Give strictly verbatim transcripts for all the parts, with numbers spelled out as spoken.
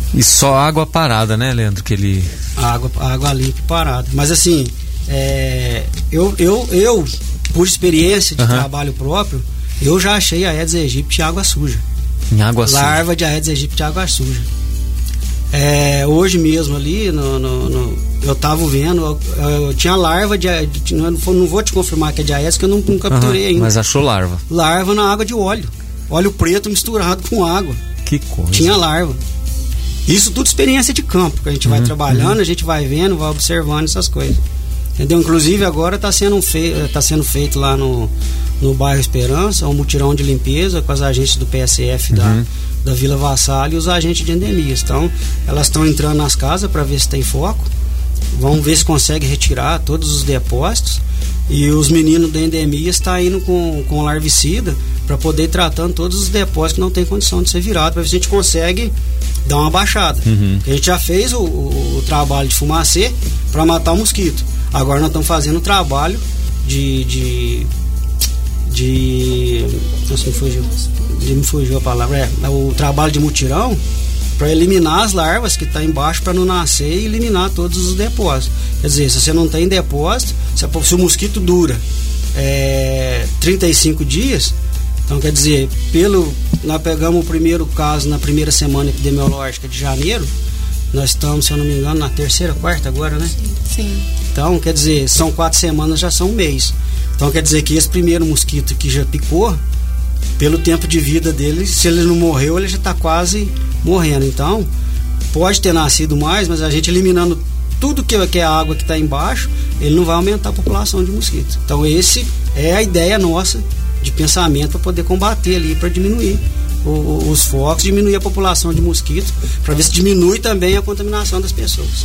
E só água parada, né, Leandro? Que ele... Água, água limpa e parada. Mas assim, é, eu, eu, eu, por experiência de uhum. trabalho próprio, eu já achei a Aedes aegypti em água suja. Em água suja? Larva de Aedes aegypti em água suja. É, hoje mesmo ali, no, no, no, eu tava vendo, eu, eu tinha larva de, de não, não vou te confirmar que é de Aedes, que eu não, não capturei uhum, ainda. Mas achou larva? Larva na água de óleo. Óleo preto misturado com água. Que coisa. Tinha larva. Isso tudo experiência de campo, que a gente uhum, vai trabalhando, uhum. a gente vai vendo, vai observando essas coisas. Entendeu? Inclusive agora está sendo, fei tá sendo feito lá no, no bairro Esperança um mutirão de limpeza com as agentes do P S F uhum. da, da Vila Vassalho e os agentes de endemias. Então, elas estão entrando nas casas para ver se tem foco, vão ver se consegue retirar todos os depósitos, e os meninos da endemia estão indo com, com larvicida para poder ir tratando todos os depósitos que não tem condição de ser virado, para ver se a gente consegue dar uma baixada. Uhum. A gente já fez o, o, o trabalho de fumacê para matar o mosquito. Agora nós estamos fazendo o trabalho de de, de nossa, me fugiu, de, me fugiu a palavra é, o trabalho de mutirão para eliminar as larvas que estão tá embaixo, para não nascer e eliminar todos os depósitos. Quer dizer, se você não tem depósito, se, se o mosquito dura é, trinta e cinco dias, então quer dizer, pelo, nós pegamos o primeiro caso na primeira semana epidemiológica de janeiro, nós estamos, se eu não me engano, na terceira, quarta agora, né? Sim. Então, quer dizer, são quatro semanas, já são um mês. Então, quer dizer que esse primeiro mosquito que já picou, pelo tempo de vida dele, se ele não morreu, ele já está quase morrendo. Então, pode ter nascido mais, mas a gente eliminando tudo que, que é a água que está embaixo, ele não vai aumentar a população de mosquitos. Então, esse é a ideia nossa de pensamento para poder combater ali, para diminuir o, os focos, diminuir a população de mosquitos, para ver se diminui também a contaminação das pessoas.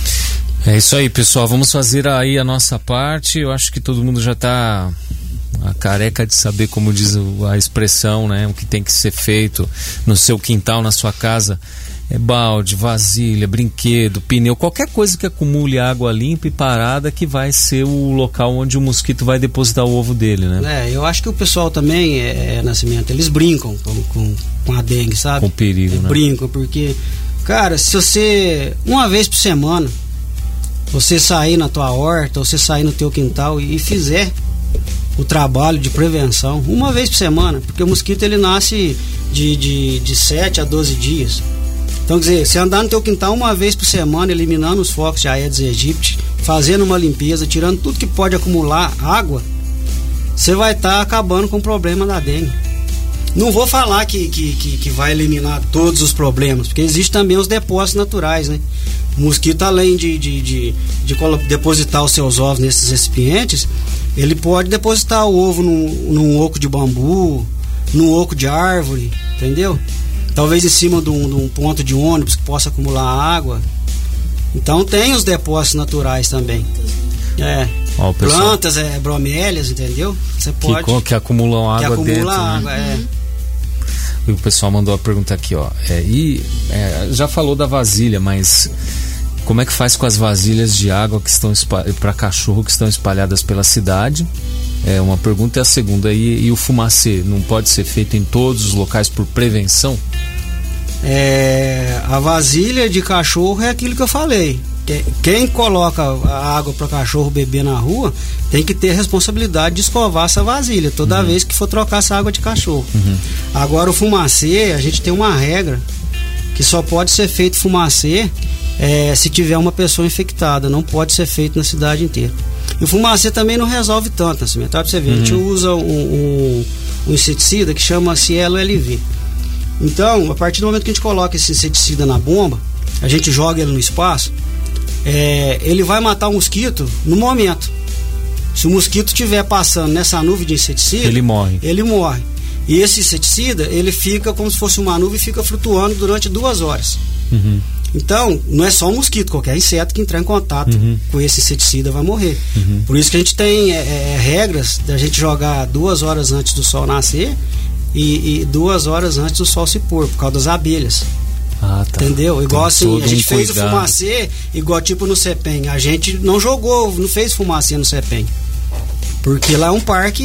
É isso aí, pessoal, vamos fazer aí a nossa parte. Eu acho que todo mundo já está a careca de saber, como diz a expressão, né, o que tem que ser feito no seu quintal, na sua casa. É balde, vasilha, brinquedo, pneu, qualquer coisa que acumule água limpa e parada, que vai ser o local onde o mosquito vai depositar o ovo dele, né? É, eu acho que o pessoal também, é, Nascimento, eles brincam com, com, com a dengue, sabe? Com o perigo, eles né? Brincam, porque, cara, se você, uma vez por semana, você sair na tua horta, ou você sair no teu quintal e, e fizer o trabalho de prevenção, uma vez por semana, porque o mosquito, ele nasce de, de, de sete a doze dias. Então, quer dizer, você andar no teu quintal uma vez por semana, eliminando os focos de Aedes aegypti, fazendo uma limpeza, tirando tudo que pode acumular água, você vai estar tá acabando com o problema da dengue. Não vou falar que, que, que, que vai eliminar todos os problemas, porque existem também os depósitos naturais, né? O mosquito, além de, de, de, de depositar os seus ovos nesses recipientes, ele pode depositar o ovo num, num oco de bambu, num oco de árvore, entendeu? Talvez em cima de um, de um ponto de ônibus que possa acumular água. Então tem os depósitos naturais também. É. Ó, plantas, é, bromélias, entendeu? Você pode. Que, que acumulam água que acumula dentro. Água, né? É. O pessoal mandou a pergunta aqui, ó. É, e é, já falou da vasilha, mas como é que faz com as vasilhas de água que estão para cachorro que estão espalhadas pela cidade? É uma pergunta. E a segunda, e, e o fumacê não pode ser feito em todos os locais por prevenção? É, a vasilha de cachorro é aquilo que eu falei. Quem coloca a água para cachorro beber na rua tem que ter a responsabilidade de escovar essa vasilha toda uhum. vez que for trocar essa água de cachorro. Uhum. Agora, o fumacê, a gente tem uma regra que só pode ser feito fumacê é, se tiver uma pessoa infectada, não pode ser feito na cidade inteira. E o fumacê também não resolve tanto, assim, tá? Pra você ver, uhum. a gente usa um, um, um inseticida que chama Cielo L V. Então, a partir do momento que a gente coloca esse inseticida na bomba, a gente joga ele no espaço, é, ele vai matar o mosquito no momento. Se o mosquito estiver passando nessa nuvem de inseticida, ele morre. Ele morre. E esse inseticida, ele fica como se fosse uma nuvem e fica flutuando durante duas horas. Uhum. Então, não é só um mosquito, qualquer inseto que entrar em contato uhum. com esse inseticida vai morrer. Uhum. Por isso que a gente tem é, é, regras da gente jogar duas horas antes do sol nascer e, e duas horas antes do sol se pôr, por causa das abelhas. Ah, tá. Entendeu? Igual tem assim, a gente um fez cuidado. o fumacê, igual tipo no CEPEM. A gente não jogou, não fez fumacê no CEPEM. Porque lá é um parque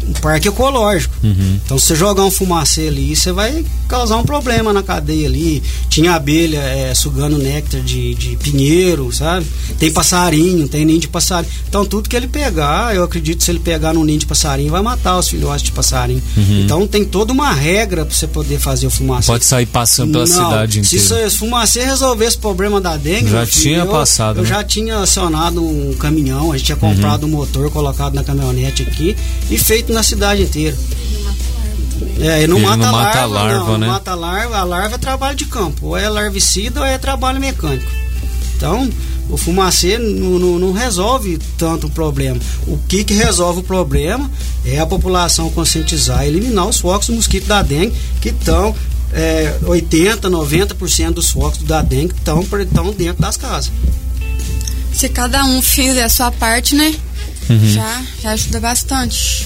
um parque ecológico. Uhum. Então, se você jogar um fumacê ali, você vai causar um problema na cadeia ali. Tinha abelha é, sugando néctar de, de pinheiro, sabe? Tem passarinho, tem ninho de passarinho. Então, tudo que ele pegar, eu acredito que se ele pegar num ninho de passarinho, vai matar os filhotes de passarinho. Uhum. Então, tem toda uma regra para você poder fazer o fumacê. Pode sair passando pela Não, cidade inteira. Se o fumacê resolvesse o problema da dengue, já filho, tinha eu, passado. Eu né? já tinha acionado um caminhão, a gente tinha comprado uhum. um motor, colocado na caminhonete aqui e feito na cidade inteira. É, e não Ele mata não mata larva, a larva, não, né? Não mata a larva, a larva é trabalho de campo, ou é larvicida ou é trabalho mecânico. Então, o fumacê não, não, não resolve tanto o problema. O que que resolve o problema é a população conscientizar e eliminar os focos do mosquito da dengue, que estão é, oitenta, noventa por cento dos focos da dengue estão dentro das casas. Se cada um fizer a sua parte, né? Uhum. Já, já ajuda bastante.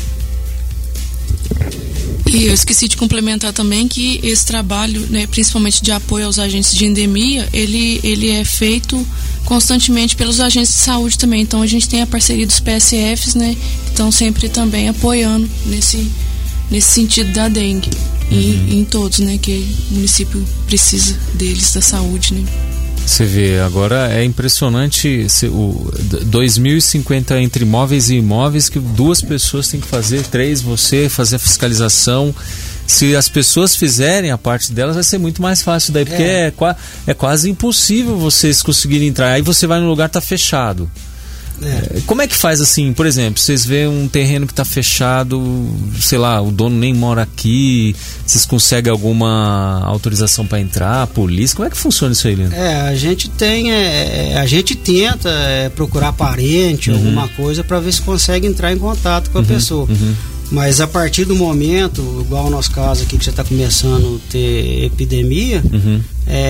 E eu esqueci de complementar também que esse trabalho, né, principalmente de apoio aos agentes de endemia, ele, ele é feito constantemente pelos agentes de saúde também. Então a gente tem a parceria dos P S Fs, né, que estão sempre também apoiando nesse, nesse sentido da dengue. Uhum. E em todos, né, que o município precisa deles, da saúde, né. Você vê, agora é impressionante o dois mil e cinquenta entre móveis e imóveis que duas pessoas têm que fazer, três, você fazer a fiscalização. Se as pessoas fizerem a parte delas, vai ser muito mais fácil daí, porque é, é, é quase impossível vocês conseguirem entrar. Aí você vai no lugar, tá fechado. É. Como é que faz assim, por exemplo, vocês vêem um terreno que está fechado, sei lá, o dono nem mora aqui, vocês conseguem alguma autorização para entrar, a polícia, como é que funciona isso aí, Leandro? É, a gente tem, é, a gente tenta é, procurar parente, uhum. alguma coisa para ver se consegue entrar em contato com a uhum. pessoa. Uhum. Mas a partir do momento, igual o nosso caso aqui que já está começando a ter epidemia, uhum.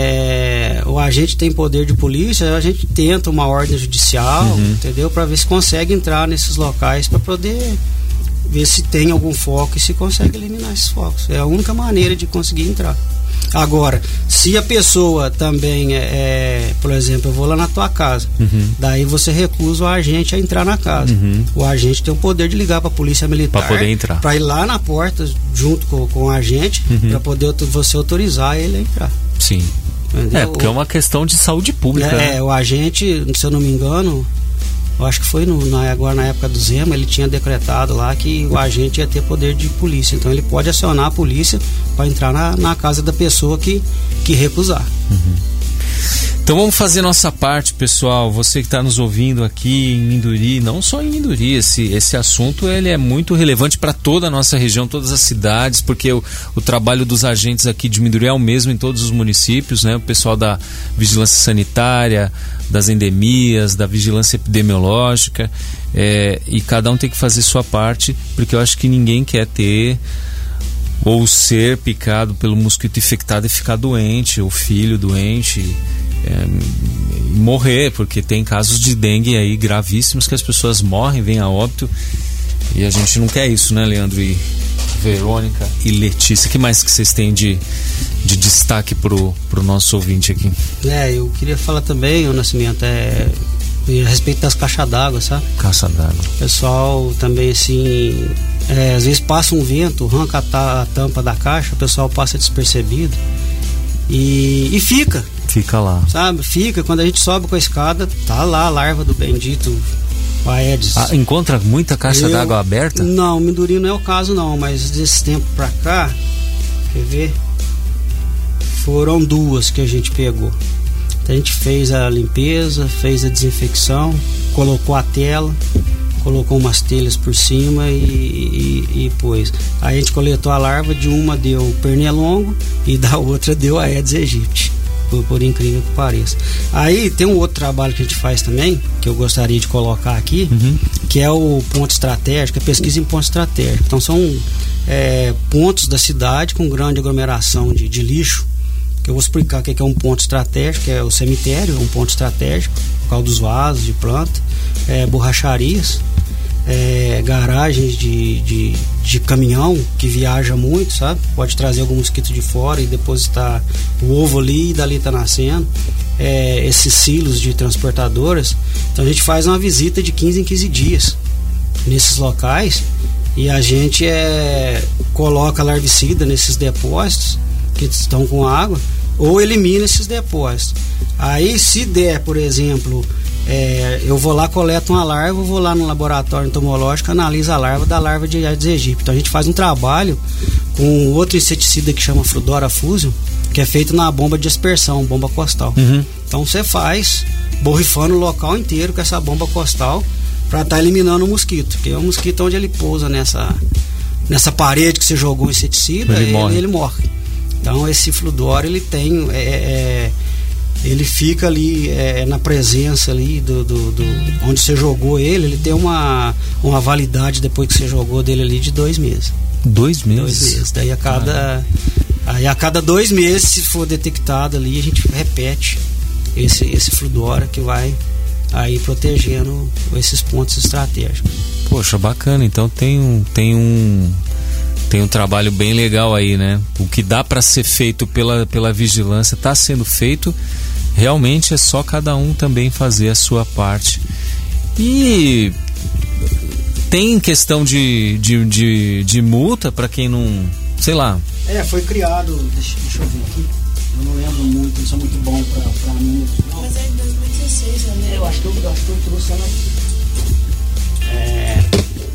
é, o agente tem poder de polícia, a gente tenta uma ordem judicial, uhum. entendeu? Para ver se consegue entrar nesses locais para poder ver se tem algum foco e se consegue eliminar esses focos. É a única maneira de conseguir entrar. Agora, se a pessoa também é, é, por exemplo, eu vou lá na tua casa, uhum. daí você recusa o agente a entrar na casa. Uhum. O agente tem o poder de ligar para a polícia militar para poder entrar, para ir lá na porta junto com, com o agente, uhum. para poder você autorizar ele a entrar. Sim. Entendeu? É, porque é uma questão de saúde pública. É, né? o agente, se eu não me engano, eu acho que foi no, na, agora na época do Zema, ele tinha decretado lá que o agente ia ter poder de polícia. Então ele pode acionar a polícia para entrar na, na casa da pessoa que, que recusar. Uhum. Então vamos fazer nossa parte, pessoal. Você que está nos ouvindo aqui em Minduri, não só em Minduri, esse, esse assunto ele é muito relevante para toda a nossa região, todas as cidades, porque o, o trabalho dos agentes aqui de Minduri é o mesmo em todos os municípios, né? O pessoal da vigilância sanitária, das endemias, da vigilância epidemiológica, é, e cada um tem que fazer sua parte, porque eu acho que ninguém quer ter ou ser picado pelo mosquito infectado e ficar doente, ou filho doente, é, morrer, porque tem casos de dengue aí gravíssimos que as pessoas morrem, vêm a óbito, e a gente não quer isso, né, Leandro e Verônica e Letícia? O que mais que vocês têm de, de destaque pro, pro nosso ouvinte aqui? É, eu queria falar também, o Nascimento, é, a respeito das caixas d'água, sabe? Caixa d'água. O pessoal também, assim, é, às vezes passa um vento, arranca a, ta, a tampa da caixa, o pessoal passa despercebido e, e fica. Fica lá. Sabe? Fica. Quando a gente sobe com a escada, tá lá a larva do bendito Aedes. Ah, encontra muita caixa eu, d'água aberta? Não, Minduri não é o caso não, mas desse tempo pra cá, quer ver? Foram duas que a gente pegou. Então a gente fez a limpeza, fez a desinfecção, colocou a tela, colocou umas telhas por cima e, e, e pôs. Aí a gente coletou a larva, de uma deu pernilongo e da outra deu Aedes aegypti, por, por incrível que pareça. Aí tem um outro trabalho que a gente faz também, que eu gostaria de colocar aqui, uhum. que é o ponto estratégico, a pesquisa em ponto estratégico. Então são é, pontos da cidade com grande aglomeração de, de lixo, que eu vou explicar o que é um ponto estratégico, que é o cemitério, é um ponto estratégico, por causa dos vasos de planta, é, borracharias, é, garagens de, de, de caminhão que viaja muito, sabe? Pode trazer algum mosquito de fora e depositar o ovo ali e dali tá nascendo. É, esses silos de transportadoras. Então a gente faz uma visita de quinze em quinze dias nesses locais e a gente é, coloca larvicida nesses depósitos que estão com água, ou elimina esses depósitos. Aí, se der, por exemplo, é, eu vou lá, coleto uma larva, vou lá no laboratório entomológico, analiso a larva da larva de Aedes aegypti. Então a gente faz um trabalho com outro inseticida que chama Frudora Fusion, que é feito na bomba de aspersão, bomba costal. Uhum. Então você faz borrifando o local inteiro com essa bomba costal para estar tá eliminando o mosquito, que é o mosquito onde ele pousa nessa, nessa parede que você jogou o inseticida, ele, ele, morre. ele morre. Então esse Frudora, ele tem é, é, ele fica ali é, na presença ali do, do, do onde você jogou ele, ele tem uma, uma validade depois que você jogou dele ali de dois meses. Dois meses? Dois meses. Daí a cada, aí a cada dois meses, se for detectado ali, a gente repete esse, esse Frudora que vai aí protegendo esses pontos estratégicos. Poxa, bacana. Então tem um, tem um, tem um trabalho bem legal aí, né? O que dá para ser feito pela, pela vigilância está sendo feito. Realmente é só cada um também fazer a sua parte. E tem questão de, de, de, de multa para quem não, sei lá. É, foi criado, deixa, deixa eu ver aqui, eu não lembro muito, não sou muito bom para mim. Mas é em dois mil e dezesseis, né? Eu acho que eu, eu, acho que eu trouxe ela aqui. É,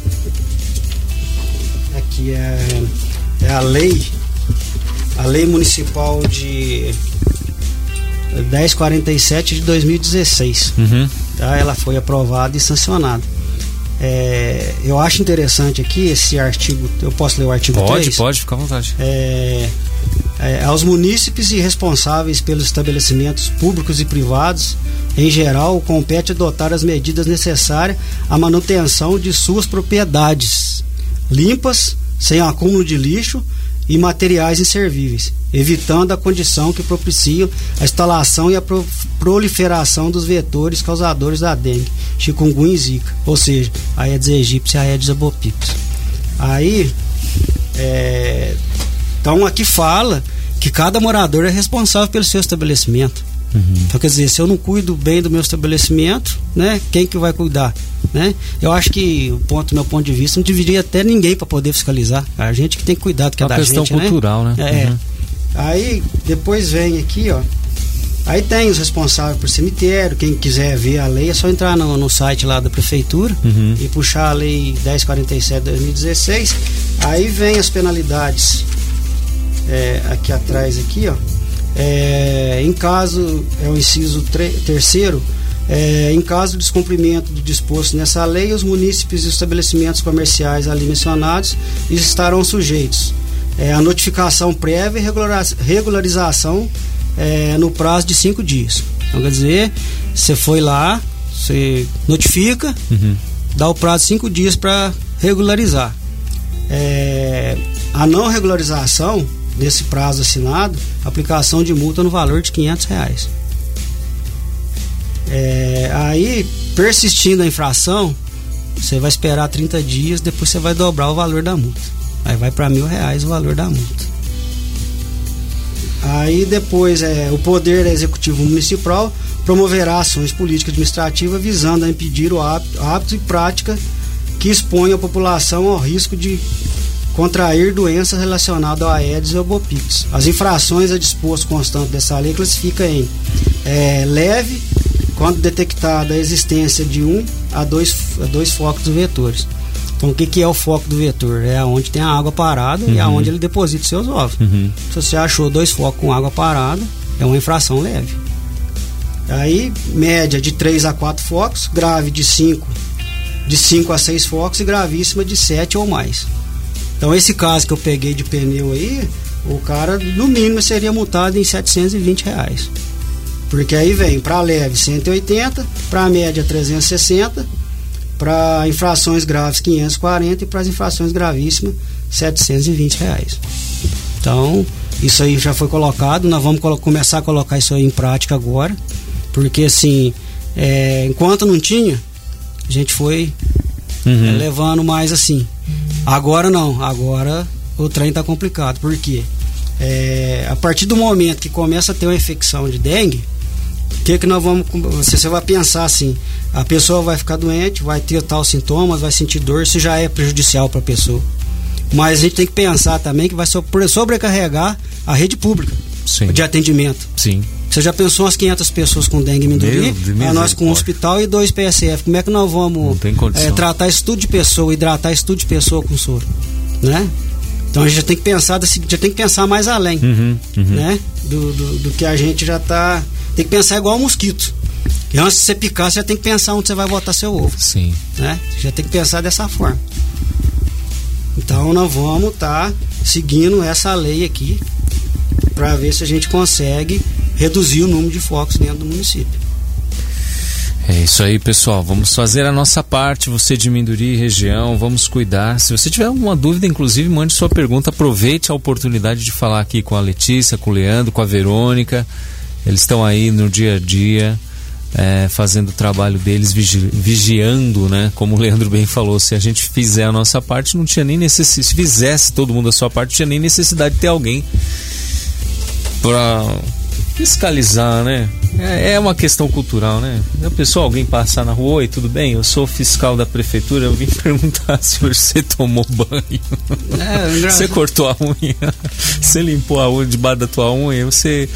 aqui é, é a lei, a lei municipal de dez quarenta e sete de dois mil e dezesseis. Uhum. Tá? Ela foi aprovada e sancionada. É, eu acho interessante aqui esse artigo. Eu posso ler o artigo pode, três? Pode, fica à vontade. É, é, aos munícipes e responsáveis pelos estabelecimentos públicos e privados, em geral, compete adotar as medidas necessárias à manutenção de suas propriedades limpas, sem acúmulo de lixo e materiais inservíveis, evitando a condição que propicia a instalação e a pro, proliferação dos vetores causadores da dengue, chikungunya e zika, ou seja, a Aedes aegypti e a Aedes albopictus. Aí, é, então aqui fala que cada morador é responsável pelo seu estabelecimento. Uhum. Então, quer dizer, se eu não cuido bem do meu estabelecimento, né, quem que vai cuidar? Né? Eu acho que, o ponto, do meu ponto de vista, não deveria ter ninguém para poder fiscalizar. A gente que tem que cuidar do que é, é da gente. É uma questão cultural, né? né? É. Uhum. Aí, depois vem aqui, ó. Aí tem os responsáveis por cemitério. Quem quiser ver a lei é só entrar no, no site lá da prefeitura uhum. e puxar a lei dez quarenta e sete de dois mil e dezesseis. Aí vem as penalidades é, aqui atrás, aqui, ó. É, em caso, é o inciso tre- terceiro, é, em caso de descumprimento do disposto nessa lei, os munícipes e estabelecimentos comerciais ali mencionados estarão sujeitos é, à notificação prévia e regularização é, no prazo de cinco dias. Então, quer dizer, você foi lá, você notifica, uhum. dá o prazo de cinco dias para regularizar. É, a não regularização desse prazo assinado, aplicação de multa no valor de quinhentos reais. É, aí, persistindo a infração, você vai esperar trinta dias, depois você vai dobrar o valor da multa. Aí vai para mil reais o valor da multa. Aí depois é, o Poder Executivo Municipal promoverá ações políticas administrativas visando a impedir o hábito, hábito e prática que expõe a população ao risco de contrair doenças relacionadas ao Aedes e albopictus. As infrações a disposto constante dessa lei classifica em é, leve, quando detectada a existência de um a dois, a dois focos dos vetores. Então, o que, que é o foco do vetor? É onde tem a água parada uhum. e aonde ele deposita os seus ovos. Uhum. Se você achou dois focos com água parada, é uma infração leve. Aí, média de três a quatro focos, grave de cinco, de cinco a seis focos e gravíssima de sete ou mais. Então, esse caso que eu peguei de pneu aí, o cara, no mínimo, seria multado em setecentos e vinte reais. Porque aí vem para leve cento e oitenta, para média trezentos e sessenta, para infrações graves quinhentos e quarenta e para as infrações gravíssimas setecentos e vinte reais. Então, isso aí já foi colocado, nós vamos colo- começar a colocar isso aí em prática agora, porque assim, é, enquanto não tinha, a gente foi uhum. é, levando mais assim. Agora não, agora o trem está complicado, porque é, a partir do momento que começa a ter uma infecção de dengue, que que nós vamos, você, você vai pensar assim, a pessoa vai ficar doente, vai ter tal sintomas, vai sentir dor, isso já é prejudicial para a pessoa. Mas a gente tem que pensar também que vai sobrecarregar a rede pública Sim. de atendimento. Sim. Você já pensou umas quinhentas pessoas com dengue e amendoim, a nós com um hospital e dois P S F, como é que nós vamos é, tratar isso tudo de pessoa, hidratar isso tudo de pessoa com soro, né? Então a gente já tem que pensar, já tem que pensar mais além, uhum, uhum. né? Do, do, do que a gente já tá, tem que pensar igual o mosquito. E antes de você picar, você já tem que pensar onde você vai botar seu ovo. Sim. Né? Você já tem que pensar dessa forma. Então nós vamos estar tá seguindo essa lei aqui para ver se a gente consegue reduzir o número de focos dentro do município. É isso aí, pessoal. Vamos fazer a nossa parte. Você de Minduri região, vamos cuidar. Se você tiver alguma dúvida, inclusive, mande sua pergunta. Aproveite a oportunidade de falar aqui com a Letícia, com o Leandro, com a Verônica. Eles estão aí no dia a dia, é, fazendo o trabalho deles, vigi vigiando, né? Como o Leandro bem falou, se a gente fizer a nossa parte, não tinha nem necessidade. Se fizesse todo mundo a sua parte, não tinha nem necessidade de ter alguém para fiscalizar, né? É, é uma questão cultural, né? A pessoa, alguém passar na rua, oi, tudo bem? Eu sou fiscal da prefeitura, eu vim perguntar se hoje você tomou banho. É, você cortou a unha, você limpou a unha debaixo da tua unha, você...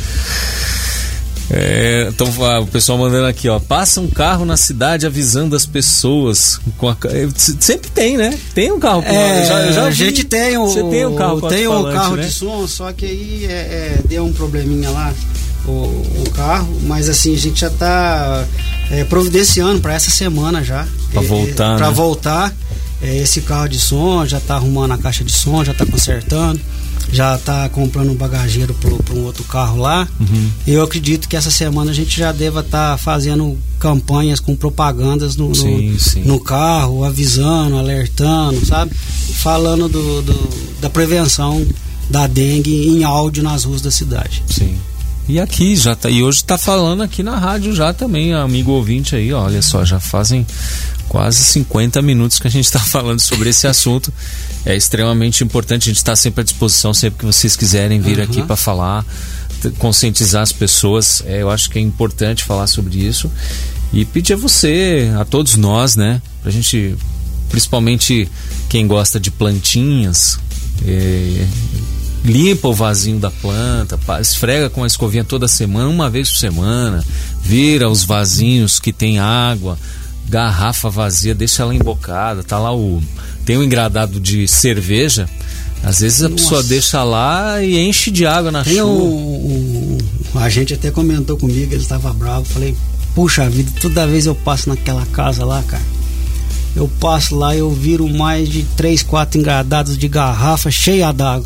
É, então, ah, o pessoal mandando aqui, ó, passa um carro na cidade avisando as pessoas com a, sempre tem, né? Tem um carro com é, já, já a gente tem o, você tem um carro, tem um carro né? de som, só que aí é, é, deu um probleminha lá o, o carro, mas assim a gente já tá é, providenciando para essa semana já para voltar, é, para né? voltar é, esse carro de som, já tá arrumando a caixa de som, já tá consertando, já está comprando um bagageiro para um outro carro lá. Uhum. Eu acredito que essa semana a gente já deva estar tá fazendo campanhas com propagandas no, sim, no, sim. no carro, avisando, alertando, sabe? Falando do, do, da prevenção da dengue em áudio nas ruas da cidade. Sim. E aqui já tá, e hoje está falando aqui na rádio já também, amigo ouvinte aí, ó, olha só, já fazem quase cinquenta minutos que a gente está falando sobre esse assunto. É extremamente importante, a gente está sempre à disposição, sempre que vocês quiserem vir uhum. aqui para falar, conscientizar as pessoas. É, eu acho que é importante falar sobre isso e pedir a você, a todos nós, né, pra gente, principalmente quem gosta de plantinhas, é, limpa o vasinho da planta, esfrega com a escovinha toda semana, uma vez por semana, vira os vasinhos que tem água, garrafa vazia, deixa ela embocada, tá lá o... tem um engradado de cerveja, às vezes a Nossa. pessoa deixa lá e enche de água na tem chuva. Um, um, a gente até comentou comigo, ele estava bravo, falei, puxa vida, toda vez eu passo naquela casa lá, cara, eu passo lá e eu viro mais de três, quatro engradados de garrafa cheia d'água.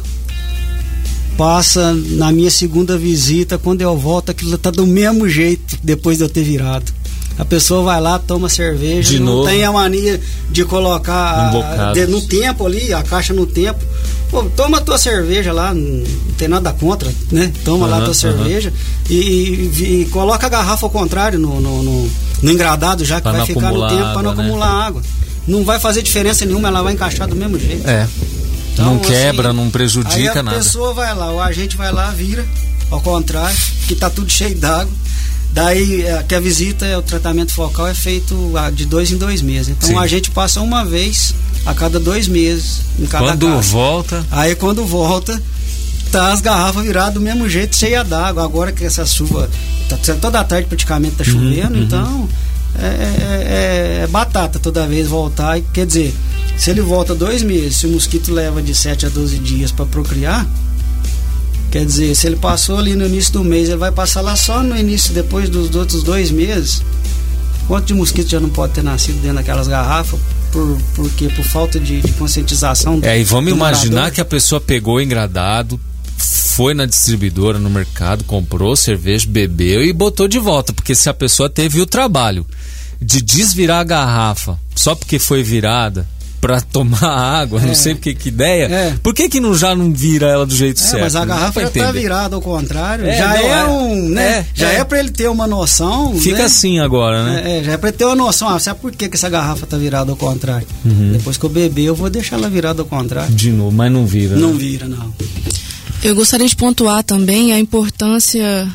Passa na minha segunda visita, quando eu volto aquilo tá do mesmo jeito depois de eu ter virado. A pessoa vai lá, toma cerveja, de não novo. Tem a mania de colocar a, de, no tempo ali, a caixa no tempo. Pô, toma a tua cerveja lá, não tem nada contra, né? Toma uhum, lá a tua uhum. cerveja e, e, e coloca a garrafa ao contrário no, no, no, no engradado, já que pra vai ficar no tempo para não né? acumular água. Não vai fazer diferença nenhuma, ela vai encaixar do mesmo jeito. É. Então, não quebra, assim, não prejudica aí a nada. A pessoa vai lá, o agente vai lá, vira, ao contrário, que tá tudo cheio d'água. Daí que a visita, o tratamento focal é feito de dois em dois meses. Então Sim. a gente passa uma vez a cada dois meses em cada Quando casa. volta. Aí quando volta, tá as garrafas viradas do mesmo jeito, cheia d'água. Agora que essa chuva, tá, toda a tarde praticamente tá chovendo, uhum, então uhum. É, é, é batata toda vez voltar. Quer dizer, se ele volta dois meses, se o mosquito leva de sete a doze dias para procriar, quer dizer, se ele passou ali no início do mês, ele vai passar lá só no início, depois dos outros dois meses. Quanto de mosquito já não pode ter nascido dentro daquelas garrafas? Por, por quê? Por falta de, de conscientização. É, e vamos imaginar morador. Que a pessoa pegou o engradado, foi na distribuidora, no mercado, comprou cerveja, bebeu e botou de volta. Porque se a pessoa teve o trabalho de desvirar a garrafa só porque foi virada pra tomar água, é. não sei porque que ideia, é. por que que não, já não vira ela do jeito é, certo? Mas a garrafa já tá virada ao contrário, é, já não, é, é um, né? É, já é, é pra ele ter uma noção, fica né? assim agora, né? É, já é pra ele ter uma noção, ah, sabe por que que essa garrafa tá virada ao contrário? Uhum. Depois que eu beber, eu vou deixar ela virada ao contrário. De novo, mas não vira. Não né? vira, não. Eu gostaria de pontuar também a importância que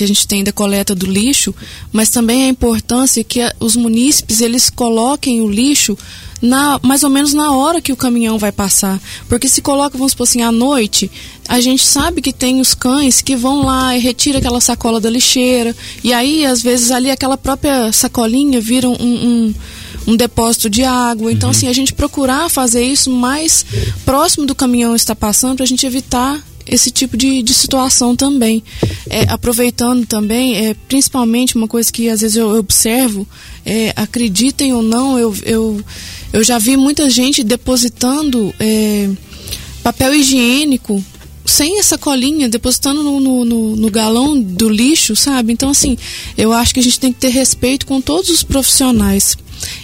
que a gente tem da coleta do lixo, mas também a importância que a, os munícipes eles coloquem o lixo na, mais ou menos na hora que o caminhão vai passar. Porque se coloca, vamos supor assim, à noite, a gente sabe que tem os cães que vão lá e retiram aquela sacola da lixeira, e aí às vezes ali aquela própria sacolinha vira um, um, um depósito de água. Então uhum. assim, a gente procurar fazer isso mais próximo do caminhão estar passando, para a gente evitar esse tipo de, de situação também. É, aproveitando também, é, principalmente uma coisa que às vezes eu observo, é, acreditem ou não, eu, eu, eu já vi muita gente depositando é, papel higiênico sem essa colinha, depositando no, no, no, no galão do lixo, sabe? Então assim, eu acho que a gente tem que ter respeito com todos os profissionais.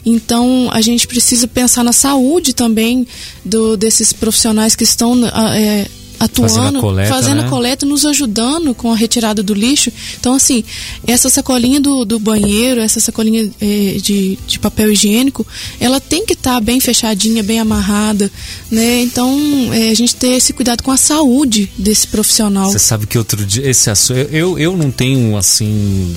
Então a gente precisa pensar na saúde também do, desses profissionais que estão é, atuando, fazendo a coleta, fazendo né? a coleta, nos ajudando com a retirada do lixo. Então assim, essa sacolinha do, do banheiro, essa sacolinha é, de, de papel higiênico, ela tem que estar tá bem fechadinha, bem amarrada, né? Então é, a gente ter esse cuidado com a saúde desse profissional. Você sabe que outro dia esse assunto, eu, eu não tenho assim,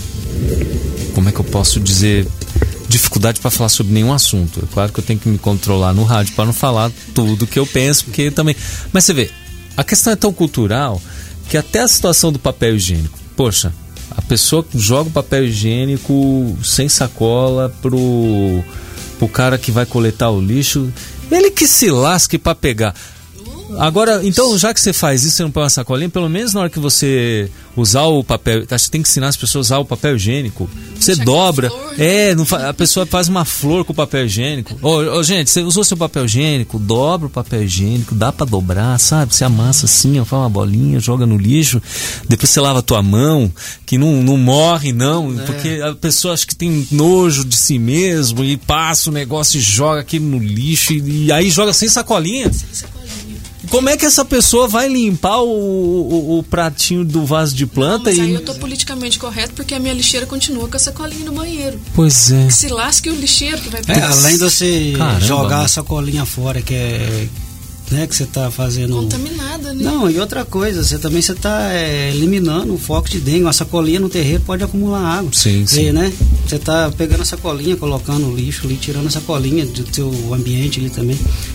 como é que eu posso dizer, dificuldade para falar sobre nenhum assunto. É claro que eu tenho que me controlar no rádio para não falar tudo que eu penso, porque também, mas você vê, a questão é tão cultural que até a situação do papel higiênico, poxa, a pessoa joga o papel higiênico sem sacola pro, pro cara que vai coletar o lixo, ele que se lasque para pegar. Agora, então, já que você faz isso, você não põe uma sacolinha, pelo menos na hora que você usar o papel, você tem que ensinar as pessoas a usar o papel higiênico. Você Deixa dobra, flor, é, não fa- a pessoa faz uma flor com o papel higiênico. Ô, ô, gente, você usou seu papel higiênico, dobra o papel higiênico, dá pra dobrar, sabe? Você amassa assim, ó, faz uma bolinha, joga no lixo, depois você lava a tua mão, que não, não morre não, é. Porque a pessoa acha que tem nojo de si mesmo e passa o negócio e joga aquilo no lixo e, e aí joga sem sacolinha. Sem sacolinha. Como é que essa pessoa vai limpar o, o, o pratinho do vaso de planta? Não, mas e... aí eu tô politicamente correto, porque a minha lixeira continua com a sacolinha no banheiro. Pois é. Se lasque o lixeiro que vai... É, além de você Caramba, jogar né? a sacolinha fora, que é... né, que você tá fazendo... Contaminada, né? Não, e outra coisa, você também você tá é, eliminando o foco de dengue. Uma sacolinha no terreiro pode acumular água. Sim, sim. E, né? Você tá pegando a sacolinha, colocando o lixo ali, tirando a sacolinha do seu ambiente ali também.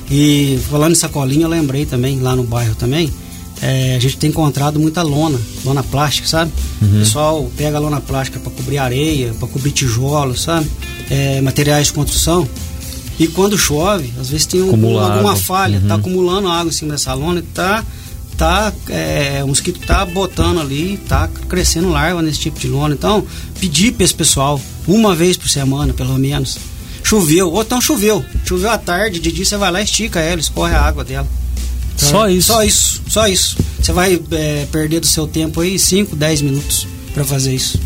E falando em sacolinha, eu lembrei também, lá no bairro também, é, a gente tem encontrado muita lona, lona plástica, sabe? Uhum. O pessoal pega a lona plástica para cobrir areia, para cobrir tijolos, sabe? É, materiais de construção. E quando chove, às vezes tem um, alguma falha, uhum. tá acumulando água em cima dessa lona e tá, tá, é, o mosquito tá botando ali, tá crescendo larva nesse tipo de lona. Então, pedir para esse pessoal, uma vez por semana, pelo menos, choveu, ou então choveu, choveu à tarde, de dia você vai lá, estica ela, escorre a água dela. Então, só isso? Só isso, só isso. Você vai é, perder do seu tempo aí cinco, dez minutos para fazer isso.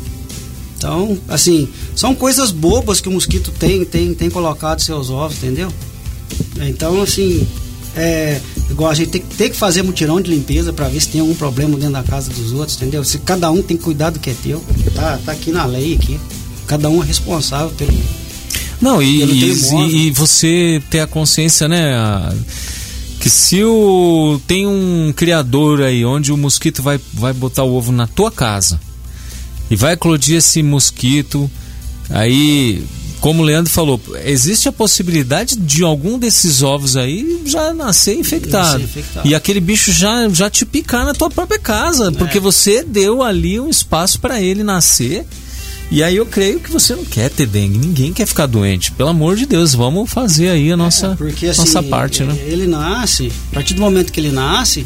Então, assim, são coisas bobas que o mosquito tem, tem, tem colocado seus ovos, entendeu? Então, assim, é, igual a gente tem, tem que fazer mutirão de limpeza para ver se tem algum problema dentro da casa dos outros, entendeu? Se cada um tem que cuidar do que é teu, tá, tá aqui na lei, aqui. Cada um é responsável pelo... Não, e, pelo e, e você ter a consciência, né, a, que se o, tem um criador aí onde o mosquito vai, vai botar o ovo na tua casa e vai eclodir esse mosquito, aí, como o Leandro falou, existe a possibilidade de algum desses ovos aí já nascer infectado. Nascer infectado. E aquele bicho já, já te picar na tua própria casa, é. Porque você deu ali um espaço para ele nascer. E aí eu creio que você não quer ter dengue, ninguém quer ficar doente. Pelo amor de Deus, vamos fazer aí a nossa, é, porque, assim, nossa parte, né? Ele nasce, a partir do momento que ele nasce,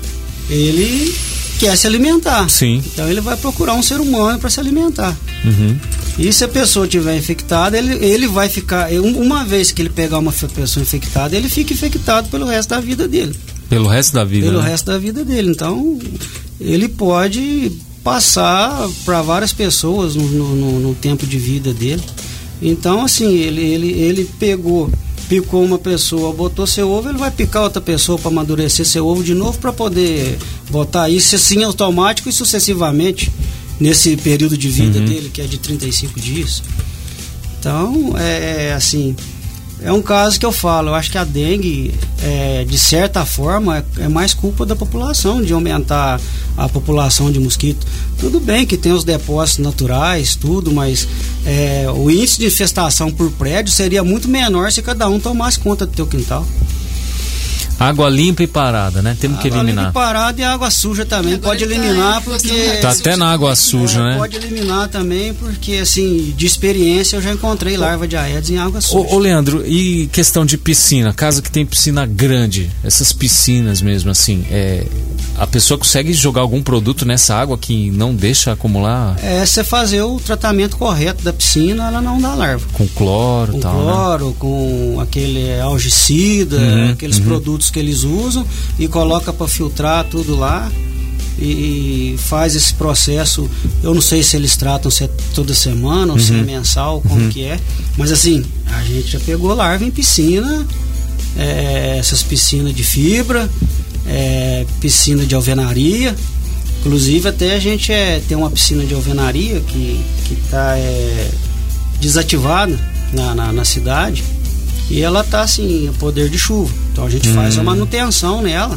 ele... quer se alimentar. Sim. Então ele vai procurar um ser humano para se alimentar. Uhum. E se a pessoa estiver infectada, ele, ele vai ficar... Uma vez que ele pegar uma pessoa infectada, ele fica infectado pelo resto da vida dele. Pelo resto da vida, Pelo né? resto da vida dele. Então, ele pode passar para várias pessoas no, no, no tempo de vida dele. Então, assim, ele, ele, ele pegou... picou uma pessoa, botou seu ovo, ele vai picar outra pessoa para amadurecer seu ovo de novo para poder botar isso assim automático e sucessivamente nesse período de vida uhum. dele, que é de trinta e cinco dias. Então, é assim, é um caso que eu falo, eu acho que a dengue, é, de certa forma, é, é mais culpa da população, de aumentar a população de mosquito. Tudo bem que tem os depósitos naturais, tudo, mas é, o índice de infestação por prédio seria muito menor se cada um tomasse conta do teu quintal. Água limpa e parada, né? Temos que eliminar. Água limpa e parada e água suja também. Agora pode eliminar tá, porque... Tá até na água suja, é, né? Pode eliminar também porque, assim, de experiência eu já encontrei larva de Aedes em água suja. Ô, ô Leandro, e questão de piscina? Casa que tem piscina grande, essas piscinas mesmo, assim, é... a pessoa consegue jogar algum produto nessa água que não deixa acumular? É, você fazer o tratamento correto da piscina, ela não dá larva. Com cloro e tal, Com cloro, né? Com aquele algicida, uhum, aqueles uhum. produtos que eles usam e coloca para filtrar tudo lá e, e faz esse processo. Eu não sei se eles tratam se é toda semana ou uhum. se é mensal, como uhum. que é, mas assim, a gente já pegou larva em piscina, é, essas piscinas de fibra, é, piscina de alvenaria. Inclusive até a gente é, tem uma piscina de alvenaria que está é, desativada na, na, na cidade e ela está assim, a poder de chuva. Então a gente hum. faz a manutenção nela.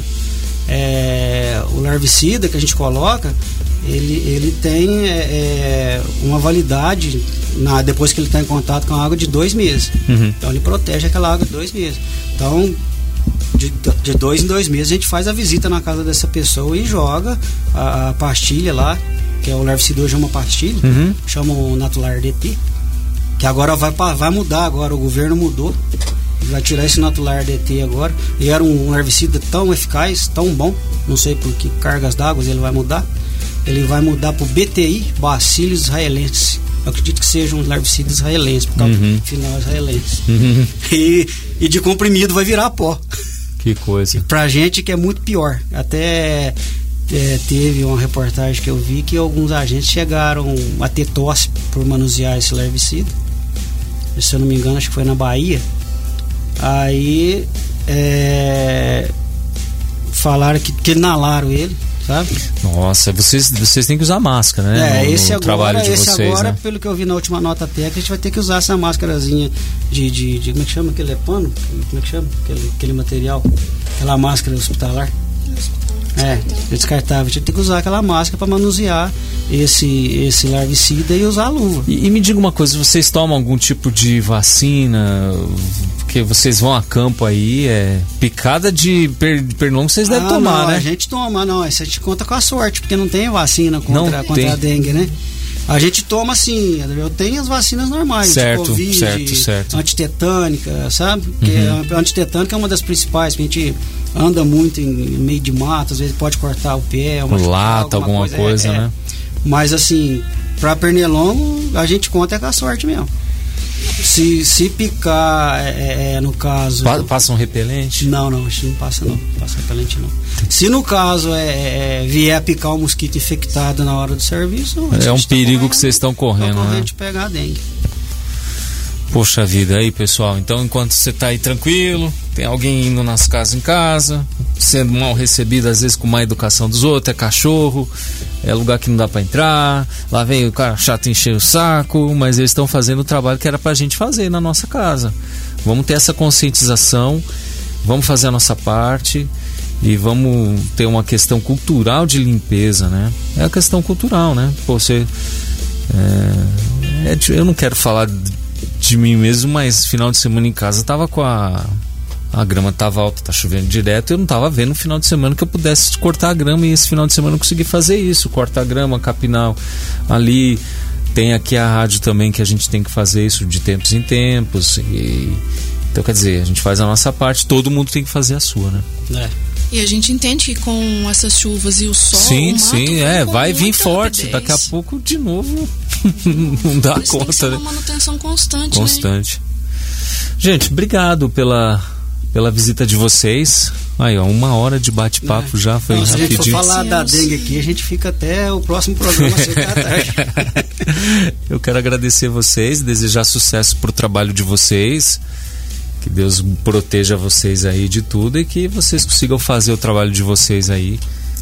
É, o larvicida que a gente coloca, ele, ele tem é, é, uma validade na, depois que ele está em contato com a água de dois meses. Uhum. Então ele protege aquela água de dois meses. Então De, de dois em dois meses a gente faz a visita na casa dessa pessoa e joga a, a pastilha lá, que é o larvicida hoje é uma pastilha, uhum. chama o Natular D T, que agora vai, vai mudar, agora o governo mudou, vai tirar esse Natular D T agora, e era um larvicida tão eficaz, tão bom, não sei por que cargas d'água ele vai mudar, ele vai mudar pro B T I, Bacillus israelensis. Eu acredito que seja um larvicida israelense, por causa uhum. do final israelense. Uhum. E, e de comprimido vai virar pó. Que coisa. Pra gente que é muito pior. Até é, teve uma reportagem que eu vi que alguns agentes chegaram a ter tosse por manusear esse larvicida. Se eu não me engano, acho que foi na Bahia. Aí é, falaram que, que inalaram ele, sabe? Nossa, vocês, vocês têm que usar máscara, né? É, no, esse no agora, trabalho de esse vocês, agora né? Pelo que eu vi na última nota técnica, a gente vai ter que usar essa máscarazinha de, de, de como é que chama aquele é pano? Como é que chama? Aquele, aquele material, aquela máscara hospitalar. É, descartável. A gente tem que usar aquela máscara para manusear esse, esse larvicida e usar a luva. E, e me diga uma coisa, vocês tomam algum tipo de vacina? Porque vocês vão a campo aí, é picada de per, pernilongo vocês devem ah, tomar, não, né? A gente toma, não, isso a gente conta com a sorte, porque não tem vacina contra, contra a dengue, né? A gente toma assim, eu tenho as vacinas normais, certo, de Covid, certo, certo. antitetânica, sabe? Porque uhum. a antitetânica é uma das principais, que a gente anda muito em meio de mato, às vezes pode cortar o pé, uma lata, alguma, alguma coisa, coisa é, né? É. Mas assim, pra pernilongo, a gente conta é com a sorte mesmo. Se, se picar, é, é, no caso... Passa um repelente? Não, não, a gente não passa não, não passa repelente não. Se no caso é, é, vier picar um mosquito infectado na hora do serviço... É um perigo tá que vocês estão correndo, né? de pegar a dengue. Poxa vida, aí pessoal, então enquanto você tá aí tranquilo, tem alguém indo nas casas em casa, sendo mal recebido às vezes com má educação dos outros, é cachorro, é lugar que não dá pra entrar, lá vem o cara chato encher o saco, mas eles estão fazendo o trabalho que era pra gente fazer na nossa casa. Vamos ter essa conscientização, vamos fazer a nossa parte e vamos ter uma questão cultural de limpeza, né? É a questão cultural, né? Pô, você... É, é, eu não quero falar... de mim mesmo, mas final de semana em casa tava com a a grama tava alta, tá chovendo direto, eu não tava vendo no final de semana que eu pudesse cortar a grama, e esse final de semana eu consegui fazer isso, cortar a grama, capinar ali. Tem aqui a rádio também que a gente tem que fazer isso de tempos em tempos, e então quer dizer, a gente faz a nossa parte, todo mundo tem que fazer a sua, né? É. E a gente entende que com essas chuvas e o sol, sim, o sim, é, vai vir forte, rapidez. daqui a pouco de novo não dá Isso conta, tem que ser né? uma manutenção constante, Constante. Né? Gente, obrigado pela, pela visita de vocês. Aí, ó, uma hora de bate-papo é. já foi Não, rapidinho. Se a gente for falar da dengue aqui, a gente fica até o próximo programa cedo da tarde. Eu quero agradecer vocês, desejar sucesso pro trabalho de vocês. Que Deus proteja vocês aí de tudo e que vocês consigam fazer o trabalho de vocês aí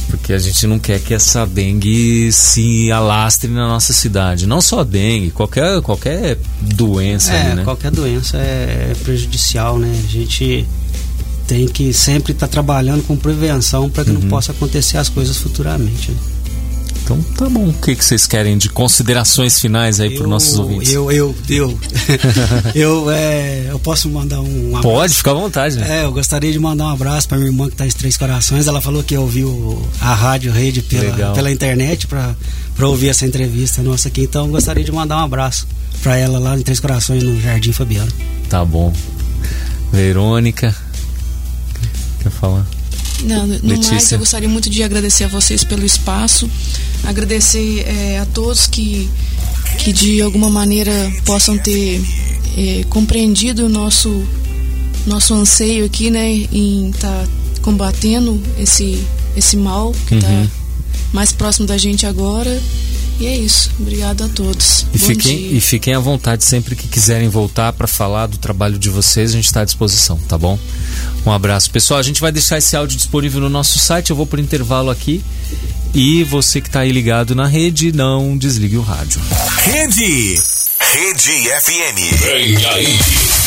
Porque a gente não quer que essa dengue se alastre na nossa cidade. Não só dengue, qualquer, qualquer doença. É, ali, né? Qualquer doença é prejudicial, né? A gente tem que sempre estar tá trabalhando com prevenção para que uhum. não possa acontecer as coisas futuramente. Né? Então tá bom. O que, que vocês querem de considerações finais aí para os nossos ouvintes? Eu, eu, eu. eu, é, eu posso mandar um abraço? Pode, fica à vontade. Né? É, eu gostaria de mandar um abraço para minha irmã que está em Três Corações. Ela falou que ouviu a rádio rede pela, pela internet para ouvir essa entrevista nossa aqui. Então eu gostaria de mandar um abraço para ela lá em Três Corações, no Jardim Fabiano. Tá bom. Verônica, quer falar? Não, no mais, eu gostaria muito de agradecer a vocês pelo espaço, agradecer é, a todos que, que de alguma maneira possam ter é, compreendido o nosso, nosso anseio aqui, né, em estar tá combatendo esse, esse mal que está uhum. mais próximo da gente agora. E é isso. Obrigado a todos. E fiquem, e fiquem à vontade sempre que quiserem voltar para falar do trabalho de vocês, a gente está à disposição, tá bom? Um abraço. Pessoal, a gente vai deixar esse áudio disponível no nosso site, eu vou por intervalo aqui. E você que está aí ligado na rede, não desligue o rádio. Rede! Rede F M. Vem aí!